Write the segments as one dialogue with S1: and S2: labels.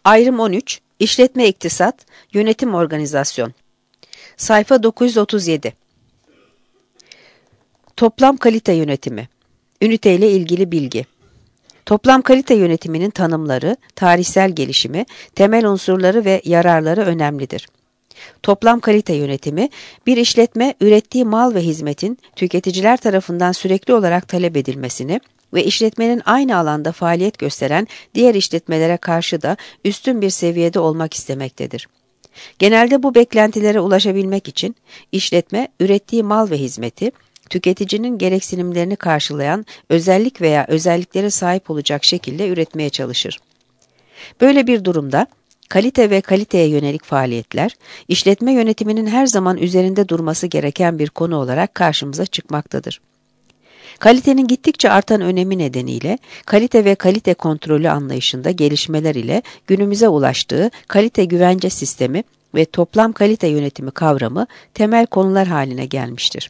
S1: Ayrım 13. İşletme iktisat, yönetim organizasyon. Sayfa 937. Toplam kalite yönetimi. Ünite ile ilgili bilgi. Toplam kalite yönetiminin tanımları, tarihsel gelişimi, temel unsurları ve yararları önemlidir. Toplam kalite yönetimi, bir işletme ürettiği mal ve hizmetin tüketiciler tarafından sürekli olarak talep edilmesini ve işletmenin aynı alanda faaliyet gösteren diğer işletmelere karşı da üstün bir seviyede olmak istemektedir. Genelde bu beklentilere ulaşabilmek için işletme ürettiği mal ve hizmeti tüketicinin gereksinimlerini karşılayan özellik veya özelliklere sahip olacak şekilde üretmeye çalışır. Böyle bir durumda kalite ve kaliteye yönelik faaliyetler, işletme yönetiminin her zaman üzerinde durması gereken bir konu olarak karşımıza çıkmaktadır. Kalitenin gittikçe artan önemi nedeniyle kalite ve kalite kontrolü anlayışında gelişmeler ile günümüze ulaştığı kalite güvence sistemi ve toplam kalite yönetimi kavramı temel konular haline gelmiştir.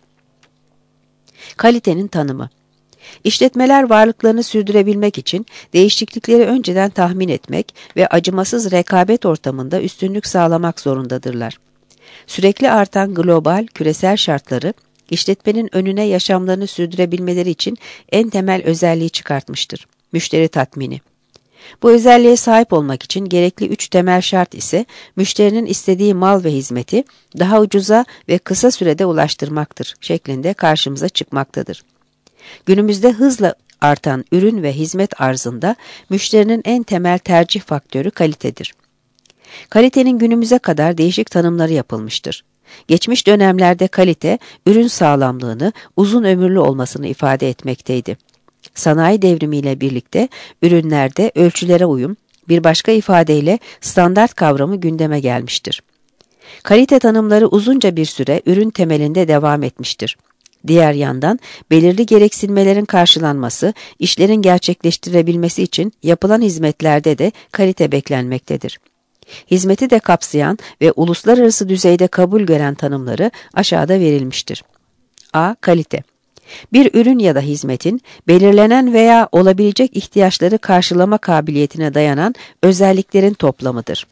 S1: Kalitenin tanımı. İşletmeler varlıklarını sürdürebilmek için değişiklikleri önceden tahmin etmek ve acımasız rekabet ortamında üstünlük sağlamak zorundadırlar. Sürekli artan global, küresel şartları, işletmenin önüne yaşamlarını sürdürebilmeleri için en temel özelliği çıkartmıştır: müşteri tatmini. Bu özelliğe sahip olmak için gerekli 3 temel şart ise müşterinin istediği mal ve hizmeti daha ucuza ve kısa sürede ulaştırmaktır şeklinde karşımıza çıkmaktadır. Günümüzde hızla artan ürün ve hizmet arzında müşterinin en temel tercih faktörü kalitedir. Kalitenin günümüze kadar değişik tanımları yapılmıştır. Geçmiş dönemlerde kalite, ürün sağlamlığını, uzun ömürlü olmasını ifade etmekteydi. Sanayi devrimiyle birlikte ürünlerde ölçülere uyum, bir başka ifadeyle standart kavramı gündeme gelmiştir. Kalite tanımları uzunca bir süre ürün temelinde devam etmiştir. Diğer yandan belirli gereksinmelerin karşılanması, işlerin gerçekleştirilebilmesi için yapılan hizmetlerde de kalite beklenmektedir. Hizmeti de kapsayan ve uluslararası düzeyde kabul gören tanımları aşağıda verilmiştir. A. Kalite. Bir ürün ya da hizmetin belirlenen veya olabilecek ihtiyaçları karşılama kabiliyetine dayanan özelliklerin toplamıdır.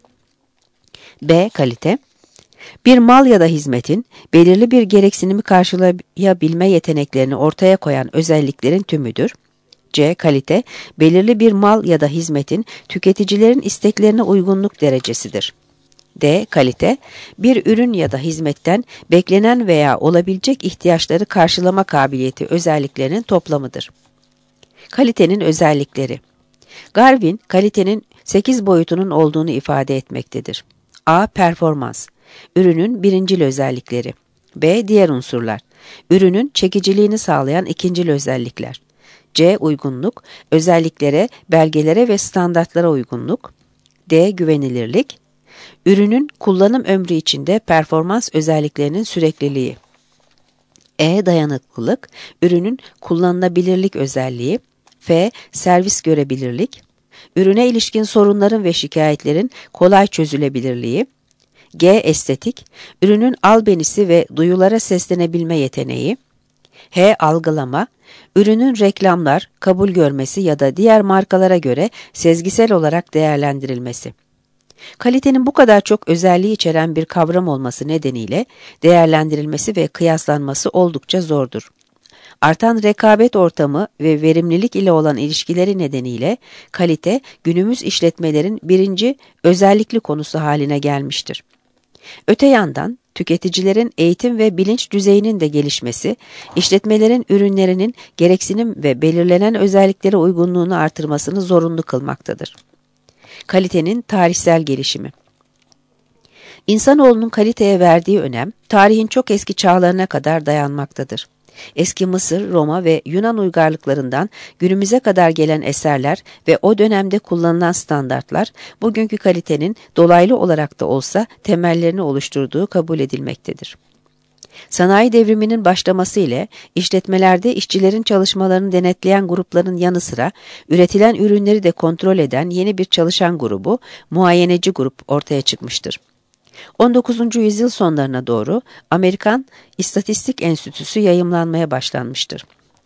S1: B. Kalite. Bir mal ya da hizmetin belirli bir gereksinimi karşılayabilme yeteneklerini ortaya koyan özelliklerin tümüdür. C. Kalite, belirli bir mal ya da hizmetin tüketicilerin isteklerine uygunluk derecesidir. D. Kalite, bir ürün ya da hizmetten beklenen veya olabilecek ihtiyaçları karşılama kabiliyeti özelliklerinin toplamıdır. Kalitenin özellikleri. Garvin, kalitenin 8 boyutunun olduğunu ifade etmektedir. A. Performans. Ürünün birincil özellikleri. B. Diğer unsurlar. Ürünün çekiciliğini sağlayan ikincil özellikler. C. Uygunluk. Özelliklere, belgelere ve standartlara uygunluk. D. Güvenilirlik. Ürünün kullanım ömrü içinde performans özelliklerinin sürekliliği. E. Dayanıklılık. Ürünün kullanılabilirlik özelliği. F. Servis görebilirlik. Ürüne ilişkin sorunların ve şikayetlerin kolay çözülebilirliği. G. Estetik. Ürünün albenisi ve duyulara seslenebilme yeteneği. H. Algılama. Ürünün reklamlar, kabul görmesi ya da diğer markalara göre sezgisel olarak değerlendirilmesi. Kalitenin bu kadar çok özelliği içeren bir kavram olması nedeniyle değerlendirilmesi ve kıyaslanması oldukça zordur. Artan rekabet ortamı ve verimlilik ile olan ilişkileri nedeniyle kalite günümüz işletmelerin birinci özellikli konusu haline gelmiştir. Öte yandan tüketicilerin eğitim ve bilinç düzeyinin de gelişmesi, işletmelerin ürünlerinin gereksinim ve belirlenen özelliklere uygunluğunu artırmasını zorunlu kılmaktadır. Kalitenin tarihsel gelişimi. İnsanoğlunun kaliteye verdiği önem, tarihin çok eski çağlarına kadar dayanmaktadır. Eski Mısır, Roma ve Yunan uygarlıklarından günümüze kadar gelen eserler ve o dönemde kullanılan standartlar, bugünkü kalitenin dolaylı olarak da olsa temellerini oluşturduğu kabul edilmektedir. Sanayi devriminin başlaması ile işletmelerde işçilerin çalışmalarını denetleyen grupların yanı sıra üretilen ürünleri de kontrol eden yeni bir çalışan grubu, muayeneci grup ortaya çıkmıştır. 19. yüzyıl sonlarına doğru Amerikan İstatistik Enstitüsü yayımlanmaya başlanmıştır.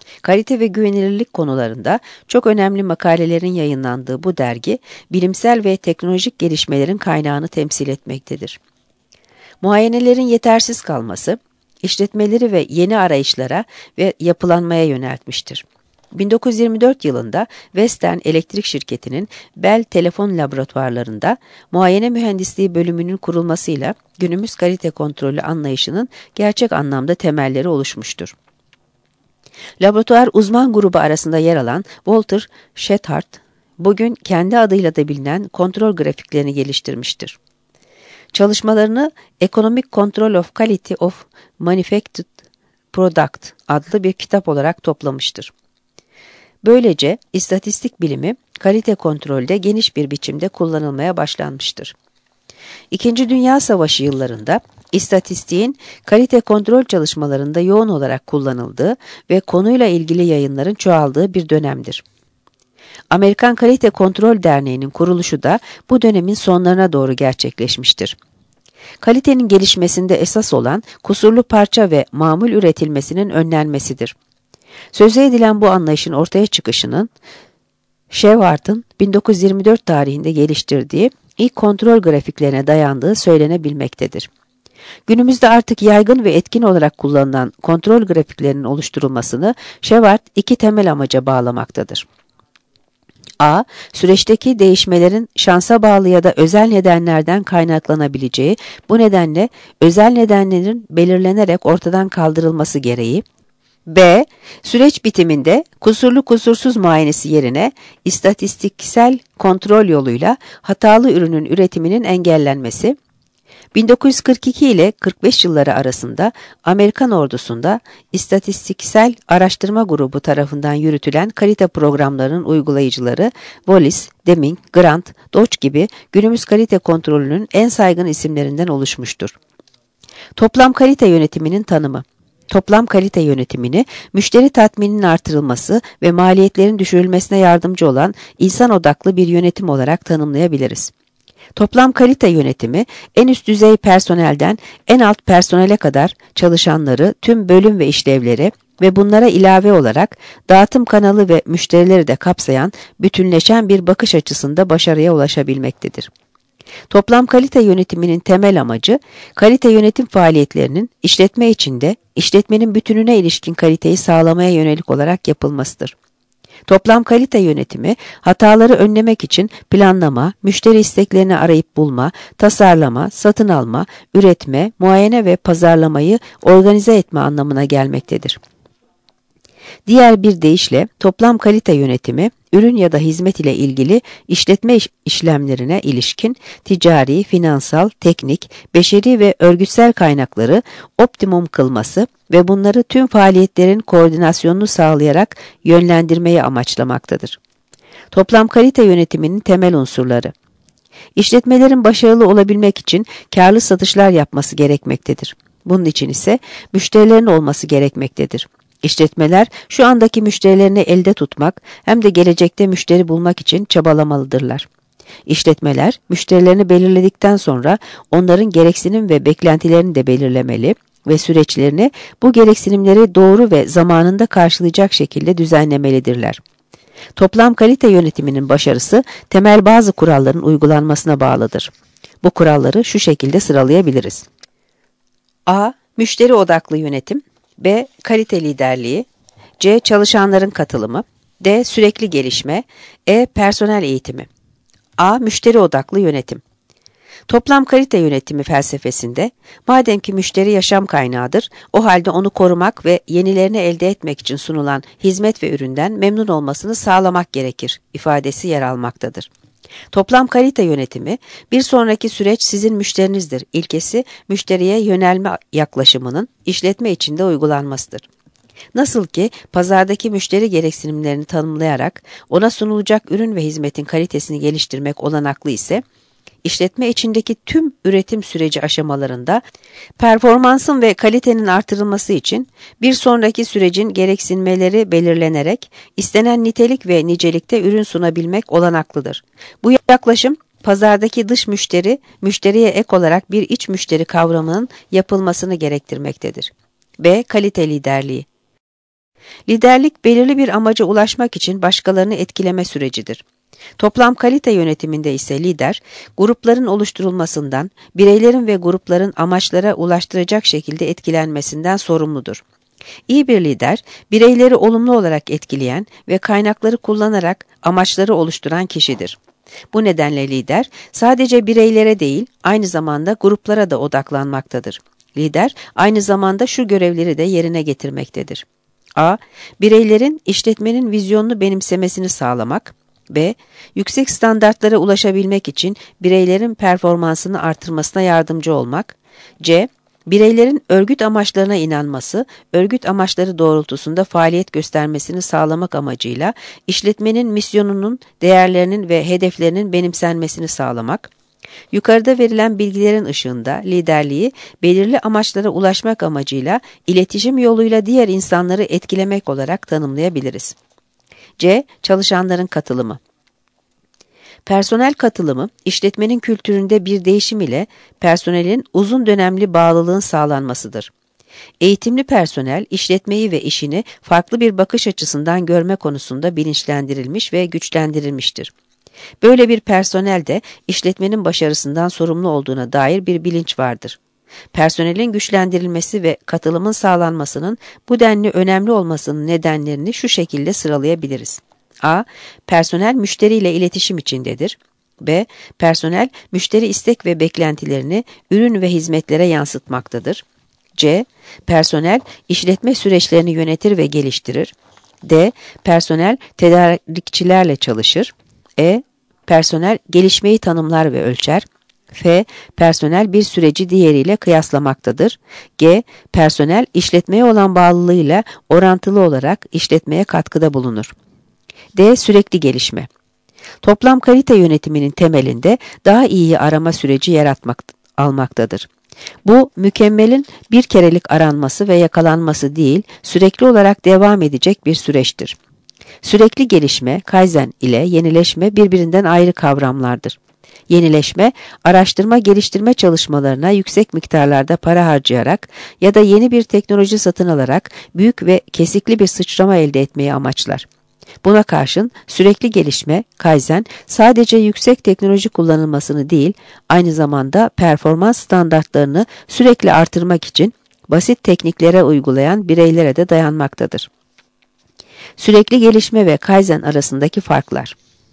S1: Kalite ve güvenilirlik konularında çok önemli makalelerin yayınlandığı bu dergi, bilimsel ve teknolojik gelişmelerin kaynağını temsil etmektedir. Muayenelerin yetersiz kalması, işletmeleri ve yeni arayışlara ve yapılanmaya yöneltmiştir. 1924 yılında Western Elektrik Şirketi'nin Bell Telefon Laboratuvarlarında muayene mühendisliği bölümünün kurulmasıyla günümüz kalite kontrolü anlayışının gerçek anlamda temelleri oluşmuştur. Laboratuvar uzman grubu arasında yer alan Walter Shethart, bugün kendi adıyla da bilinen kontrol grafiklerini geliştirmiştir. Çalışmalarını Economic Control of Quality of Manufactured Product adlı bir kitap olarak toplamıştır. Böylece istatistik bilimi kalite kontrolde geniş bir biçimde kullanılmaya başlanmıştır. İkinci Dünya Savaşı yıllarında istatistiğin kalite kontrol çalışmalarında yoğun olarak kullanıldığı ve konuyla ilgili yayınların çoğaldığı bir dönemdir. Amerikan Kalite Kontrol Derneği'nin kuruluşu da bu dönemin sonlarına doğru gerçekleşmiştir. Kalitenin gelişmesinde esas olan kusurlu parça ve mamul üretilmesinin önlenmesidir. Sözü edilen bu anlayışın ortaya çıkışının Shewhart'ın 1924 tarihinde geliştirdiği ilk kontrol grafiklerine dayandığı söylenebilmektedir. Günümüzde artık yaygın ve etkin olarak kullanılan kontrol grafiklerinin oluşturulmasını Shewhart iki temel amaca bağlamaktadır. A. Süreçteki değişmelerin şansa bağlı ya da özel nedenlerden kaynaklanabileceği, bu nedenle özel nedenlerin belirlenerek ortadan kaldırılması gereği. B. Süreç bitiminde kusurlu kusursuz muayenesi yerine istatistiksel kontrol yoluyla hatalı ürünün üretiminin engellenmesi. 1942 ile 45 yılları arasında Amerikan ordusunda istatistiksel araştırma grubu tarafından yürütülen kalite programlarının uygulayıcıları Wallace, Deming, Grant, Dodge gibi günümüz kalite kontrolünün en saygın isimlerinden oluşmuştur. Toplam kalite yönetiminin tanımı. Toplam kalite yönetimini, müşteri tatmininin artırılması ve maliyetlerin düşürülmesine yardımcı olan insan odaklı bir yönetim olarak tanımlayabiliriz. Toplam kalite yönetimi, en üst düzey personelden en alt personele kadar çalışanları, tüm bölüm ve işlevleri ve bunlara ilave olarak dağıtım kanalı ve müşterileri de kapsayan bütünleşen bir bakış açısında başarıya ulaşabilmektedir. Toplam kalite yönetiminin temel amacı, kalite yönetim faaliyetlerinin işletme içinde işletmenin bütününe ilişkin kaliteyi sağlamaya yönelik olarak yapılmasıdır. Toplam kalite yönetimi, hataları önlemek için planlama, müşteri isteklerini arayıp bulma, tasarlama, satın alma, üretme, muayene ve pazarlamayı organize etme anlamına gelmektedir. Diğer bir deyişle toplam kalite yönetimi, ürün ya da hizmet ile ilgili işletme işlemlerine ilişkin ticari, finansal, teknik, beşeri ve örgütsel kaynakları optimum kılması ve bunları tüm faaliyetlerin koordinasyonunu sağlayarak yönlendirmeyi amaçlamaktadır. Toplam kalite yönetiminin temel unsurları. İşletmelerin başarılı olabilmek için karlı satışlar yapması gerekmektedir. Bunun için ise müşterilerin olması gerekmektedir. İşletmeler şu andaki müşterilerini elde tutmak hem de gelecekte müşteri bulmak için çabalamalıdırlar. İşletmeler müşterilerini belirledikten sonra onların gereksinim ve beklentilerini de belirlemeli ve süreçlerini bu gereksinimleri doğru ve zamanında karşılayacak şekilde düzenlemelidirler. Toplam kalite yönetiminin başarısı temel bazı kuralların uygulanmasına bağlıdır. Bu kuralları şu şekilde sıralayabiliriz. A. Müşteri odaklı yönetim. B. Kalite liderliği. C. Çalışanların katılımı. D. Sürekli gelişme. E. Personel eğitimi. A. Müşteri odaklı yönetim. Toplam kalite yönetimi felsefesinde, madem ki müşteri yaşam kaynağıdır, o halde onu korumak ve yenilerini elde etmek için sunulan hizmet ve üründen memnun olmasını sağlamak gerekir ifadesi yer almaktadır. Toplam kalite yönetimi, bir sonraki süreç sizin müşterinizdir ilkesi müşteriye yönelme yaklaşımının işletme içinde uygulanmasıdır. Nasıl ki pazardaki müşteri gereksinimlerini tanımlayarak ona sunulacak ürün ve hizmetin kalitesini geliştirmek olanaklı ise, işletme içindeki tüm üretim süreci aşamalarında performansın ve kalitenin artırılması için bir sonraki sürecin gereksinmeleri belirlenerek istenen nitelik ve nicelikte ürün sunabilmek olanaklıdır. Bu yaklaşım pazardaki dış müşteri, müşteriye ek olarak bir iç müşteri kavramının yapılmasını gerektirmektedir. B. Kalite liderliği. Liderlik belirli bir amaca ulaşmak için başkalarını etkileme sürecidir. Toplam kalite yönetiminde ise lider, grupların oluşturulmasından, bireylerin ve grupların amaçlara ulaştıracak şekilde etkilenmesinden sorumludur. İyi bir lider, bireyleri olumlu olarak etkileyen ve kaynakları kullanarak amaçları oluşturan kişidir. Bu nedenle lider, sadece bireylere değil, aynı zamanda gruplara da odaklanmaktadır. Lider, aynı zamanda şu görevleri de yerine getirmektedir. A. Bireylerin işletmenin vizyonunu benimsemesini sağlamak. B. Yüksek standartlara ulaşabilmek için bireylerin performansını artırmasına yardımcı olmak. C. Bireylerin örgüt amaçlarına inanması, örgüt amaçları doğrultusunda faaliyet göstermesini sağlamak amacıyla işletmenin misyonunun, değerlerinin ve hedeflerinin benimsenmesini sağlamak. Yukarıda verilen bilgilerin ışığında liderliği belirli amaçlara ulaşmak amacıyla iletişim yoluyla diğer insanları etkilemek olarak tanımlayabiliriz. C. Çalışanların katılımı. Personel katılımı, işletmenin kültüründe bir değişim ile personelin uzun dönemli bağlılığın sağlanmasıdır. Eğitimli personel, işletmeyi ve işini farklı bir bakış açısından görme konusunda bilinçlendirilmiş ve güçlendirilmiştir. Böyle bir personel de işletmenin başarısından sorumlu olduğuna dair bir bilinç vardır. Personelin güçlendirilmesi ve katılımın sağlanmasının bu denli önemli olmasının nedenlerini şu şekilde sıralayabiliriz. A. Personel müşteriyle iletişim içindedir. B. Personel müşteri istek ve beklentilerini ürün ve hizmetlere yansıtmaktadır. C. Personel işletme süreçlerini yönetir ve geliştirir. D. Personel tedarikçilerle çalışır. E. Personel gelişmeyi tanımlar ve ölçer. F. Personel bir süreci diğeriyle kıyaslamaktadır. G. Personel işletmeye olan bağlılığıyla orantılı olarak işletmeye katkıda bulunur. D. Sürekli gelişme. Toplam kalite yönetiminin temelinde daha iyiyi arama süreci almaktadır. Bu, mükemmelin bir kerelik aranması ve yakalanması değil, sürekli olarak devam edecek bir süreçtir. Sürekli gelişme, kaizen ile yenileşme birbirinden ayrı kavramlardır. Yenileşme, araştırma geliştirme çalışmalarına yüksek miktarlarda para harcayarak ya da yeni bir teknoloji satın alarak büyük ve kesikli bir sıçrama elde etmeyi amaçlar. Buna karşın sürekli gelişme, kaizen, sadece yüksek teknoloji kullanılmasını değil, aynı zamanda performans standartlarını sürekli artırmak için basit tekniklere uygulayan bireylere de dayanmaktadır. Sürekli gelişme ve kaizen arasındaki farklar.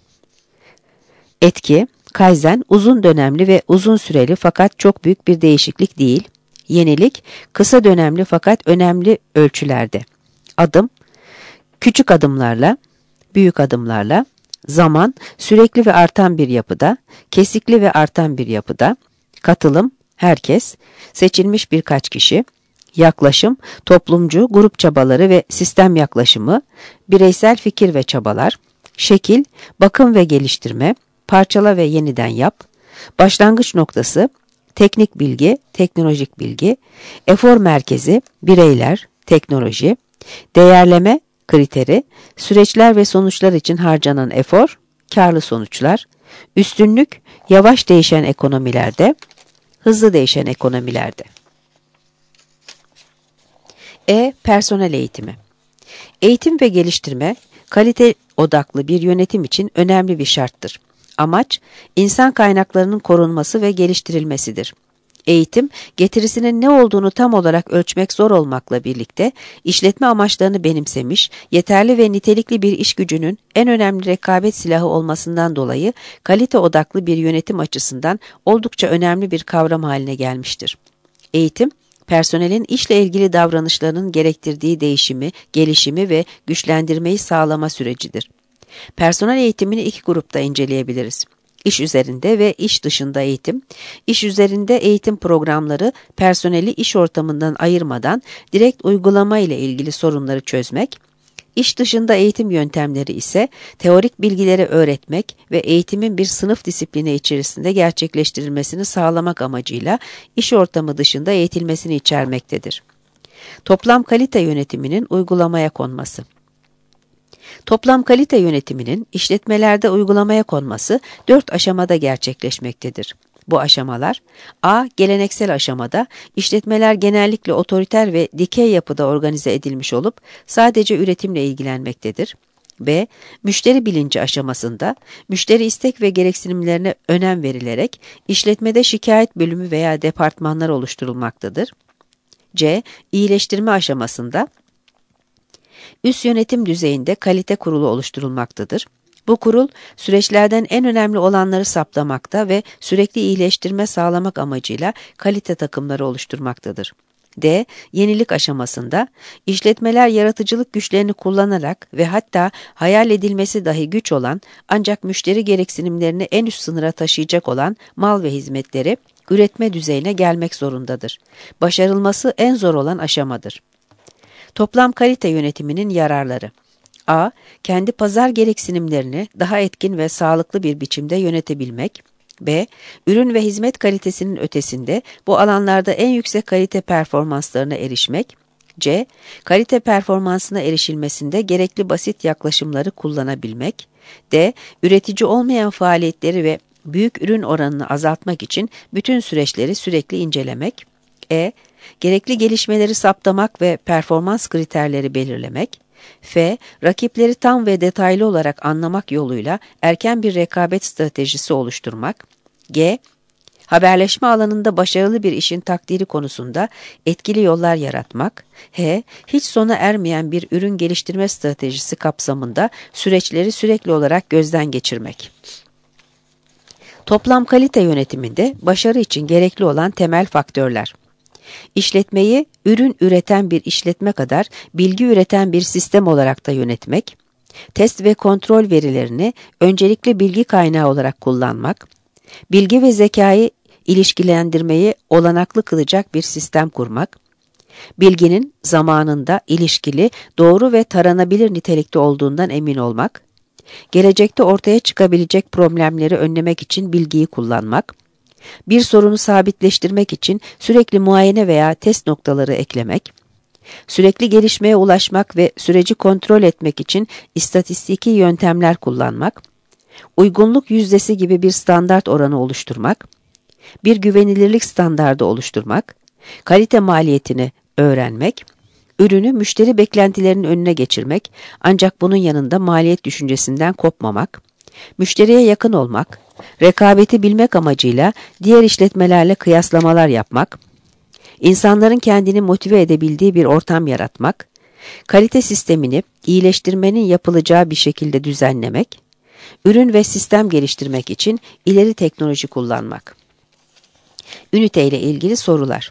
S1: Etki, kaizen uzun dönemli ve uzun süreli fakat çok büyük bir değişiklik değil. Yenilik, kısa dönemli fakat önemli ölçülerde. Adım, küçük adımlarla, büyük adımlarla. Zaman, sürekli ve artan bir yapıda, kesikli ve artan bir yapıda. Katılım, herkes, seçilmiş birkaç kişi. Yaklaşım, toplumcu, grup çabaları ve sistem yaklaşımı, bireysel fikir ve çabalar. Şekil, bakım ve geliştirme, parçala ve yeniden yap. Başlangıç noktası, teknik bilgi, teknolojik bilgi. Efor merkezi, bireyler, teknoloji. Değerleme kriteri, süreçler ve sonuçlar için harcanan efor, karlı sonuçlar. Üstünlük, yavaş değişen ekonomilerde, hızlı değişen ekonomilerde. Personel eğitimi. Eğitim ve geliştirme, kalite odaklı bir yönetim için önemli bir şarttır. Amaç, insan kaynaklarının korunması ve geliştirilmesidir. Eğitim, getirisinin ne olduğunu tam olarak ölçmek zor olmakla birlikte, işletme amaçlarını benimsemiş, yeterli ve nitelikli bir iş gücünün en önemli rekabet silahı olmasından dolayı kalite odaklı bir yönetim açısından oldukça önemli bir kavram haline gelmiştir. Eğitim, personelin işle ilgili davranışlarının gerektirdiği değişimi, gelişimi ve güçlendirmeyi sağlama sürecidir. Personel eğitimini iki grupta inceleyebiliriz. İş üzerinde ve iş dışında eğitim. İş üzerinde eğitim programları personeli iş ortamından ayırmadan direkt uygulama ile ilgili sorunları çözmek. İş dışında eğitim yöntemleri ise teorik bilgileri öğretmek ve eğitimin bir sınıf disiplini içerisinde gerçekleştirilmesini sağlamak amacıyla iş ortamı dışında eğitilmesini içermektedir. Toplam kalite yönetiminin uygulamaya konması. Toplam kalite yönetiminin işletmelerde uygulamaya konması 4 aşamada gerçekleşmektedir. Bu aşamalar: A. Geleneksel aşamada işletmeler genellikle otoriter ve dikey yapıda organize edilmiş olup sadece üretimle ilgilenmektedir. B. Müşteri bilinci aşamasında müşteri istek ve gereksinimlerine önem verilerek işletmede şikayet bölümü veya departmanlar oluşturulmaktadır. C. İyileştirme aşamasında üst yönetim düzeyinde kalite kurulu oluşturulmaktadır. Bu kurul, süreçlerden en önemli olanları saptamakta ve sürekli iyileştirme sağlamak amacıyla kalite takımları oluşturmaktadır. D. Yenilik aşamasında, işletmeler yaratıcılık güçlerini kullanarak ve hatta hayal edilmesi dahi güç olan ancak müşteri gereksinimlerini en üst sınıra taşıyacak olan mal ve hizmetleri üretme düzeyine gelmek zorundadır. Başarılması en zor olan aşamadır. Toplam kalite yönetiminin yararları: A. Kendi pazar gereksinimlerini daha etkin ve sağlıklı bir biçimde yönetebilmek. B. Ürün ve hizmet kalitesinin ötesinde bu alanlarda en yüksek kalite performanslarına erişmek. C. Kalite performansına erişilmesinde gerekli basit yaklaşımları kullanabilmek. D. Üretici olmayan faaliyetleri ve büyük ürün oranını azaltmak için bütün süreçleri sürekli incelemek. E. Gerekli gelişmeleri saptamak ve performans kriterleri belirlemek. F. Rakipleri tam ve detaylı olarak anlamak yoluyla erken bir rekabet stratejisi oluşturmak. G. Haberleşme alanında başarılı bir işin takdiri konusunda etkili yollar yaratmak. H. Hiç sona ermeyen bir ürün geliştirme stratejisi kapsamında süreçleri sürekli olarak gözden geçirmek. Toplam kalite yönetiminde başarı için gerekli olan temel faktörler: İşletmeyi ürün üreten bir işletme kadar bilgi üreten bir sistem olarak da yönetmek, test ve kontrol verilerini öncelikli bilgi kaynağı olarak kullanmak, bilgi ve zekayı ilişkilendirmeyi olanaklı kılacak bir sistem kurmak, bilginin zamanında ilişkili, doğru ve taranabilir nitelikte olduğundan emin olmak, gelecekte ortaya çıkabilecek problemleri önlemek için bilgiyi kullanmak, bir sorunu sabitleştirmek için sürekli muayene veya test noktaları eklemek, sürekli gelişmeye ulaşmak ve süreci kontrol etmek için istatistiki yöntemler kullanmak, uygunluk yüzdesi gibi bir standart oranı oluşturmak, bir güvenilirlik standardı oluşturmak, kalite maliyetini öğrenmek, ürünü müşteri beklentilerinin önüne geçirmek ancak bunun yanında maliyet düşüncesinden kopmamak, müşteriye yakın olmak, rekabeti bilmek amacıyla diğer işletmelerle kıyaslamalar yapmak, insanların kendini motive edebildiği bir ortam yaratmak, kalite sistemini iyileştirmenin yapılacağı bir şekilde düzenlemek, ürün ve sistem geliştirmek için ileri teknoloji kullanmak. Ünite ile ilgili sorular.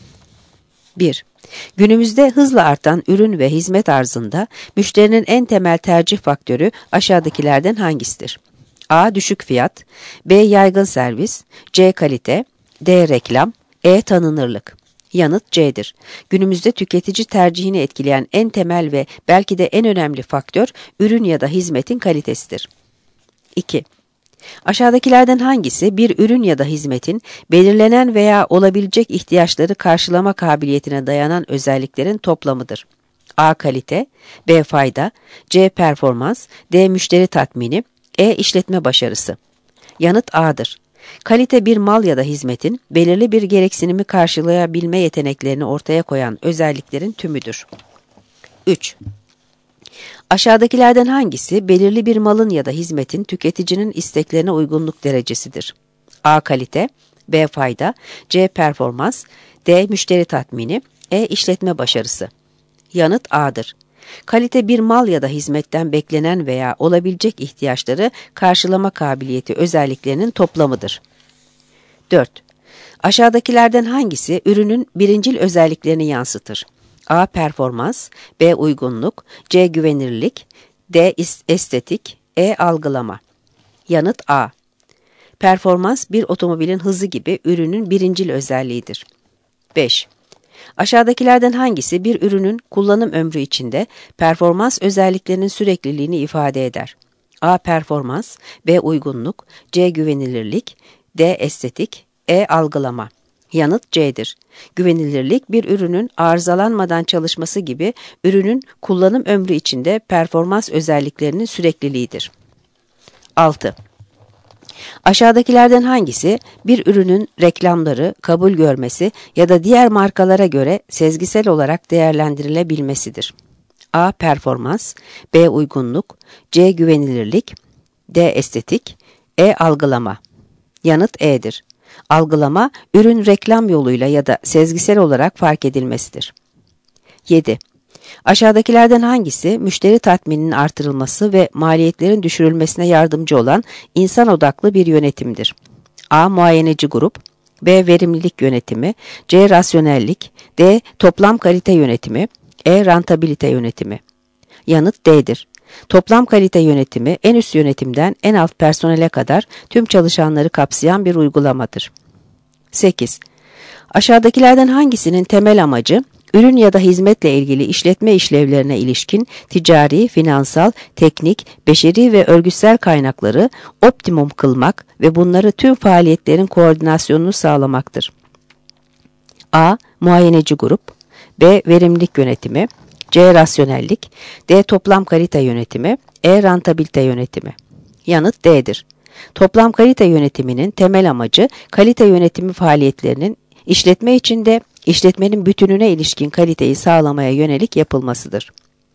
S1: 1. Günümüzde hızla artan ürün ve hizmet arzında müşterinin en temel tercih faktörü aşağıdakilerden hangisidir? A. Düşük fiyat, B. Yaygın servis, C. Kalite, D. Reklam, E. Tanınırlık. Yanıt C'dir. Günümüzde tüketici tercihini etkileyen en temel ve belki de en önemli faktör ürün ya da hizmetin kalitesidir. 2. Aşağıdakilerden hangisi bir ürün ya da hizmetin belirlenen veya olabilecek ihtiyaçları karşılama kabiliyetine dayanan özelliklerin toplamıdır? A. Kalite, B. Fayda, C. Performans, D. Müşteri tatmini, E. İşletme başarısı. Yanıt A'dır. Kalite bir mal ya da hizmetin belirli bir gereksinimi karşılayabilme yeteneklerini ortaya koyan özelliklerin tümüdür. 3. Aşağıdakilerden hangisi belirli bir malın ya da hizmetin tüketicinin isteklerine uygunluk derecesidir? A. Kalite, B. Fayda, C. Performans, D. Müşteri tatmini, E. İşletme başarısı. Yanıt A'dır. Kalite bir mal ya da hizmetten beklenen veya olabilecek ihtiyaçları karşılama kabiliyeti özelliklerinin toplamıdır. 4. Aşağıdakilerden hangisi ürünün birincil özelliklerini yansıtır? A. Performans, B. Uygunluk, C. Güvenilirlik, D. Estetik, E. Algılama. Yanıt A. Performans bir otomobilin hızı gibi ürünün birincil özelliğidir. 5. Aşağıdakilerden hangisi bir ürünün kullanım ömrü içinde performans özelliklerinin sürekliliğini ifade eder? A. Performans, B. Uygunluk, C. Güvenilirlik, D. Estetik, E. Algılama. Yanıt C'dir. Güvenilirlik bir ürünün arızalanmadan çalışması gibi ürünün kullanım ömrü içinde performans özelliklerinin sürekliliğidir. 6. Aşağıdakilerden hangisi bir ürünün reklamları, kabul görmesi ya da diğer markalara göre sezgisel olarak değerlendirilebilmesidir? A. Performans, B. Uygunluk, C. Güvenilirlik, D. Estetik, E. Algılama. Yanıt E'dir. Algılama, ürün reklam yoluyla ya da sezgisel olarak fark edilmesidir. 7. Aşağıdakilerden hangisi müşteri tatmininin artırılması ve maliyetlerin düşürülmesine yardımcı olan insan odaklı bir yönetimdir? A. Muayeneci grup, B. Verimlilik yönetimi, C. Rasyonellik, D. Toplam kalite yönetimi, E. Rentabilite yönetimi. Yanıt D'dir. Toplam kalite yönetimi en üst yönetimden en alt personele kadar tüm çalışanları kapsayan bir uygulamadır. 8. Aşağıdakilerden hangisinin temel amacı, ürün ya da hizmetle ilgili işletme işlevlerine ilişkin ticari, finansal, teknik, beşeri ve örgütsel kaynakları optimum kılmak ve bunları tüm faaliyetlerin koordinasyonunu sağlamaktır? A. Muayeneci grup, B. Verimlilik yönetimi, C. Rasyonellik, D. Toplam kalite yönetimi, E. Rentabilite yönetimi. Yanıt D'dir. Toplam kalite yönetiminin temel amacı kalite yönetimi faaliyetlerinin işletme içinde işletmenin bütününe ilişkin kaliteyi sağlamaya yönelik yapılmasıdır.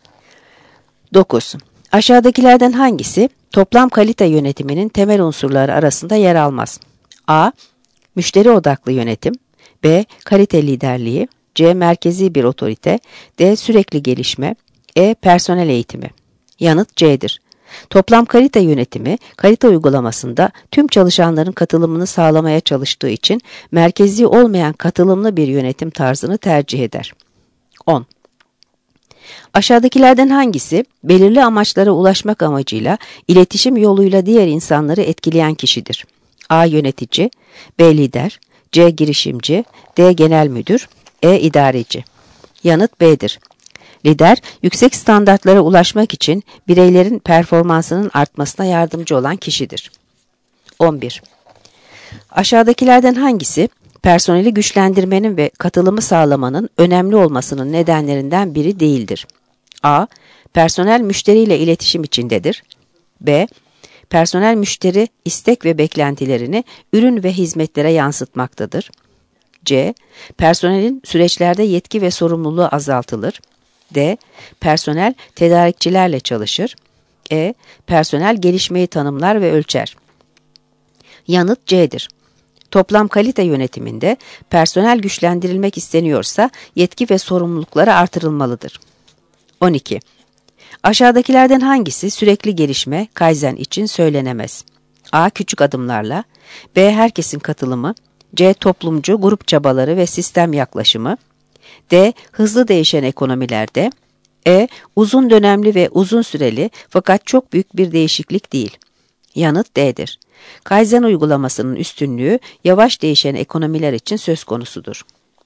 S1: 9. Aşağıdakilerden hangisi toplam kalite yönetiminin temel unsurları arasında yer almaz? A. Müşteri odaklı yönetim, B. Kalite liderliği, C. Merkezi bir otorite, D. Sürekli gelişme, E. Personel eğitimi. Yanıt C'dir. Toplam kalite yönetimi, kalite uygulamasında tüm çalışanların katılımını sağlamaya çalıştığı için merkezi olmayan katılımlı bir yönetim tarzını tercih eder. 10. Aşağıdakilerden hangisi belirli amaçlara ulaşmak amacıyla iletişim yoluyla diğer insanları etkileyen kişidir? A. Yönetici, B. Lider, C. Girişimci, D. Genel müdür, E. İdareci. Yanıt B'dir. Lider, yüksek standartlara ulaşmak için bireylerin performansının artmasına yardımcı olan kişidir. 11. Aşağıdakilerden hangisi, personeli güçlendirmenin ve katılımı sağlamanın önemli olmasının nedenlerinden biri değildir? A. Personel müşteriyle iletişim içindedir. B. Personel müşteri istek ve beklentilerini ürün ve hizmetlere yansıtmaktadır. C. Personelin süreçlerde yetki ve sorumluluğu azaltılır. D. Personel tedarikçilerle çalışır. E. Personel gelişmeyi tanımlar ve ölçer. Yanıt C'dir. Toplam kalite yönetiminde personel güçlendirilmek isteniyorsa yetki ve sorumlulukları artırılmalıdır. 12. Aşağıdakilerden hangisi sürekli gelişme, Kaizen için söylenemez? A. Küçük adımlarla, B. Herkesin katılımı, C. Toplumcu, grup çabaları ve sistem yaklaşımı, D. Hızlı değişen ekonomilerde, E. Uzun dönemli ve uzun süreli fakat çok büyük bir değişiklik değil. Yanıt D'dir. Kaizen uygulamasının üstünlüğü yavaş değişen ekonomiler için söz konusudur.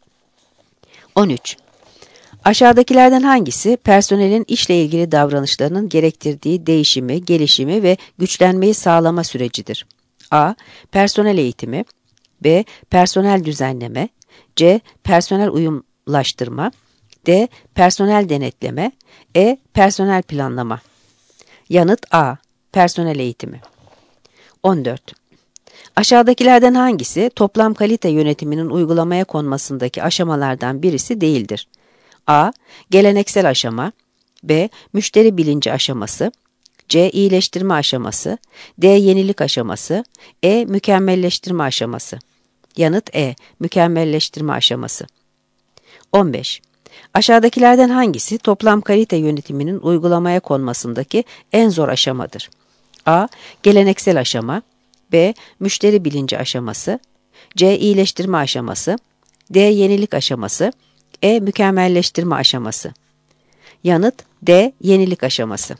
S1: 13. Aşağıdakilerden hangisi personelin işle ilgili davranışlarının gerektirdiği değişimi, gelişimi ve güçlenmeyi sağlama sürecidir? A. Personel eğitimi, B. Personel düzenleme, C. Personel uyumlaştırma, D. Personel denetleme, E. Personel planlama. Yanıt A. Personel eğitimi. 14. Aşağıdakilerden hangisi toplam kalite yönetiminin uygulamaya konmasındaki aşamalardan birisi değildir? A. Geleneksel aşama, B. Müşteri bilinci aşaması, C. İyileştirme aşaması, D. Yenilik aşaması, E. Mükemmelleştirme aşaması. Yanıt E. Mükemmelleştirme aşaması. 15. Aşağıdakilerden hangisi toplam kalite yönetiminin uygulamaya konmasındaki en zor aşamadır? A. Geleneksel aşama, B. Müşteri bilinci aşaması, C. İyileştirme aşaması, D. Yenilik aşaması, E. Mükemmelleştirme aşaması. Yanıt D. Yenilik aşaması.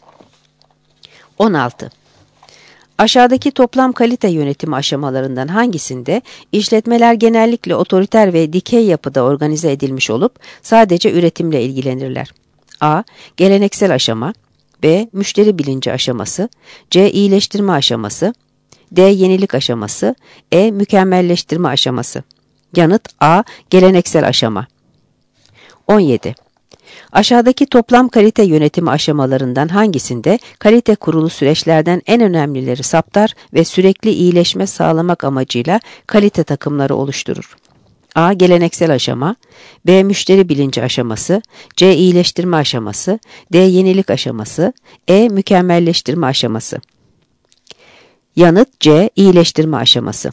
S1: 16. Aşağıdaki toplam kalite yönetimi aşamalarından hangisinde işletmeler genellikle otoriter ve dikey yapıda organize edilmiş olup sadece üretimle ilgilenirler? A. Geleneksel aşama, B. Müşteri bilinci aşaması, C. İyileştirme aşaması, D. Yenilik aşaması, E. Mükemmelleştirme aşaması. Yanıt A. Geleneksel aşama. 17. Aşağıdaki toplam kalite yönetimi aşamalarından hangisinde kalite kurulu süreçlerden en önemlileri saptar ve sürekli iyileşme sağlamak amacıyla kalite takımları oluşturur? A. Geleneksel aşama, B. Müşteri bilinci aşaması, C. İyileştirme aşaması, D. Yenilik aşaması, E. Mükemmelleştirme aşaması. Yanıt C. İyileştirme aşaması.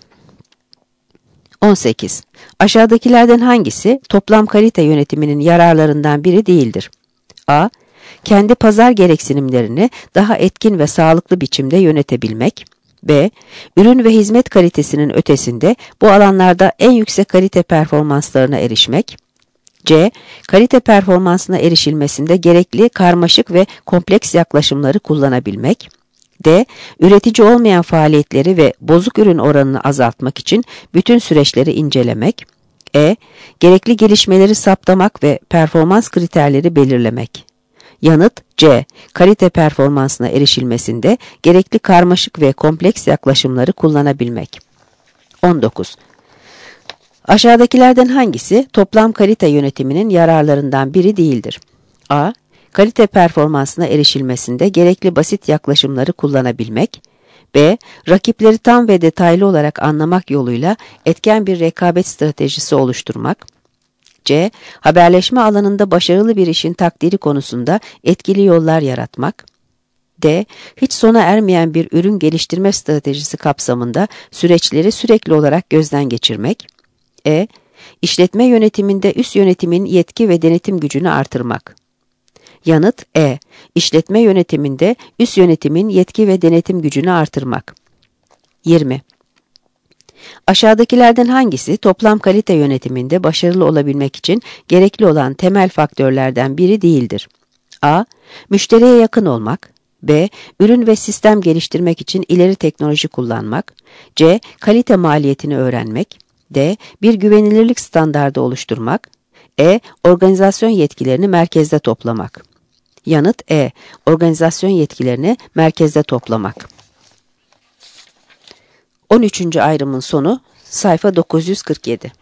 S1: 18. Aşağıdakilerden hangisi toplam kalite yönetiminin yararlarından biri değildir? A. Kendi pazar gereksinimlerini daha etkin ve sağlıklı biçimde yönetebilmek. B. Ürün ve hizmet kalitesinin ötesinde bu alanlarda en yüksek kalite performanslarına erişmek. C. Kalite performansına erişilmesinde gerekli karmaşık ve kompleks yaklaşımları kullanabilmek. D. Üretici olmayan faaliyetleri ve bozuk ürün oranını azaltmak için bütün süreçleri incelemek. E. Gerekli gelişmeleri saptamak ve performans kriterleri belirlemek. Yanıt C. Kalite performansına erişilmesinde gerekli karmaşık ve kompleks yaklaşımları kullanabilmek. 19. Aşağıdakilerden hangisi toplam kalite yönetiminin yararlarından biri değildir? A. Kalite performansına erişilmesinde gerekli basit yaklaşımları kullanabilmek. B. Rakipleri tam ve detaylı olarak anlamak yoluyla etken bir rekabet stratejisi oluşturmak. C. Haberleşme alanında başarılı bir işin takdiri konusunda etkili yollar yaratmak. D. Hiç sona ermeyen bir ürün geliştirme stratejisi kapsamında süreçleri sürekli olarak gözden geçirmek. E. İşletme yönetiminde üst yönetimin yetki ve denetim gücünü artırmak. Yanıt E. İşletme yönetiminde üst yönetimin yetki ve denetim gücünü artırmak. 20. Aşağıdakilerden hangisi toplam kalite yönetiminde başarılı olabilmek için gerekli olan temel faktörlerden biri değildir? A. Müşteriye yakın olmak. B. Ürün ve sistem geliştirmek için ileri teknoloji kullanmak. C. Kalite maliyetini öğrenmek. D. Bir güvenilirlik standardı oluşturmak. E. Organizasyon yetkilerini merkezde toplamak. Yanıt E. Organizasyon yetkilerini merkezde toplamak. 13. ayrımın sonu sayfa 947.